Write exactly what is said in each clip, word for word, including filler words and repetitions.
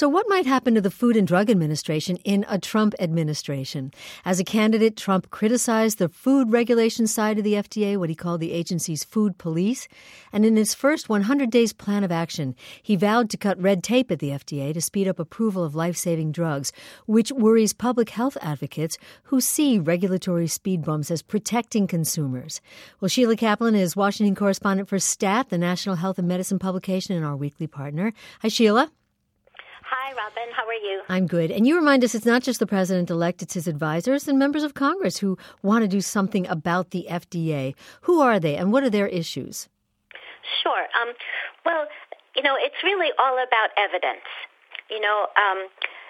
So what might happen to the Food and Drug Administration in a Trump administration? As a candidate, Trump criticized the food regulation side of the F D A, what he called the agency's food police. And in his first one hundred days plan of action, he vowed to cut red tape at the F D A to speed up approval of life-saving drugs, which worries public health advocates who see regulatory speed bumps as protecting consumers. Well, Sheila Kaplan is Washington correspondent for STAT, the National Health and Medicine publication, and our weekly partner. Hi, Sheila. Hi, Robin. How are you? I'm good. And you remind us it's not just the president-elect, it's his advisors and members of Congress who want to do something about the F D A. Who are they and what are their issues? Sure. Um, well, you know, it's really all about evidence. You know, um,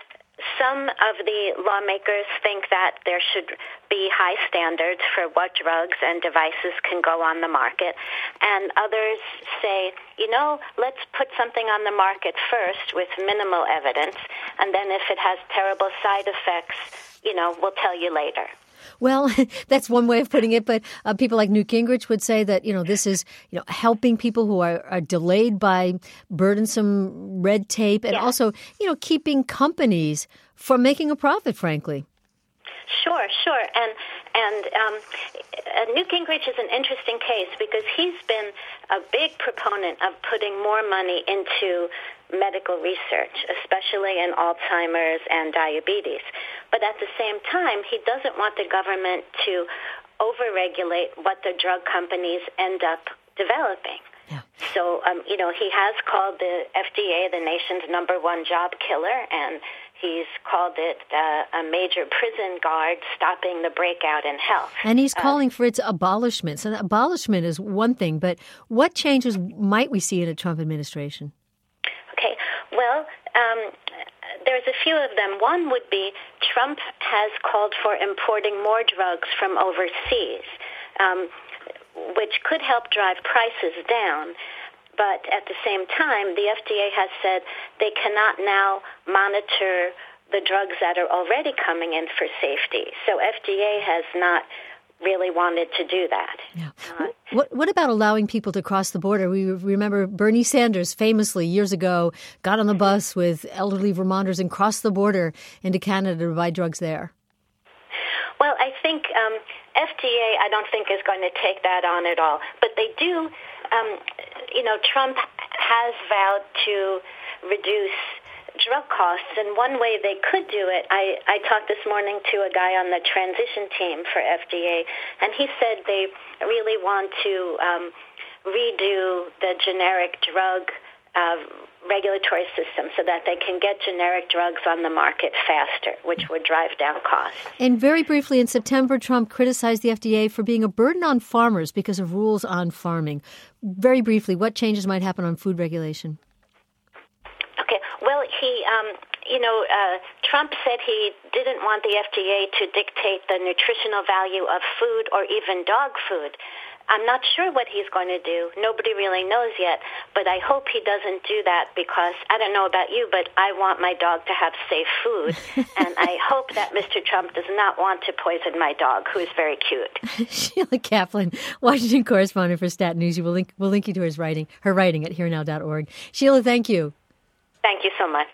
some of the lawmakers think that there should be high standards for what drugs and devices can go on the market, and others say, you know, let's put something on the market first with minimal evidence, and then if it has terrible side effects, you know, we'll tell you later. Well, that's one way of putting it, but uh, people like Newt Gingrich would say that, you know, this is, you know, helping people who are, are delayed by burdensome red tape and yeah. also, you know, keeping companies from making a profit, frankly. Sure, sure. And and um, uh, Newt Gingrich is an interesting case because he's been a big proponent of putting more money into medical research, especially in Alzheimer's and diabetes. But at the same time, he doesn't want the government to overregulate what the drug companies end up developing. Yeah. So, um, you know, he has called the F D A the nation's number one job killer, and he's called it uh, a major prison guard stopping the breakout in health. And he's uh, calling for its abolishment. So abolishment is one thing, but what changes might we see in a Trump administration? Okay, well, um, there's a few of them. One would be Trump has called for importing more drugs from overseas, um, which could help drive prices down. But at the same time, the F D A has said they cannot now monitor the drugs that are already coming in for safety. So F D A has not really wanted to do that. Yeah. Uh, what What about allowing people to cross the border? We remember Bernie Sanders famously years ago got on the bus with elderly Vermonters and crossed the border into Canada to buy drugs there. Well, I think um, F D A, I don't think, is going to take that on at all. But they do, um, you know, Trump has vowed to reduce drug costs, and one way they could do it, I, I talked this morning to a guy on the transition team for F D A, and he said they really want to um, redo the generic drug uh, regulatory system so that they can get generic drugs on the market faster, which would drive down costs. And very briefly, in September, Trump criticized the F D A for being a burden on farmers because of rules on farming. Very briefly, what changes might happen on food regulation? Okay, well, he, um, you know, uh, Trump said he didn't want the F D A to dictate the nutritional value of food or even dog food. I'm not sure what he's going to do. Nobody really knows yet, but I hope he doesn't do that because I don't know about you, but I want my dog to have safe food, and I hope that Mister Trump does not want to poison my dog, who is very cute. Sheila Kaplan, Washington correspondent for Stat News. We'll link, we'll link you to his writing, her writing at here now dot org. Sheila, thank you. Thank you so much.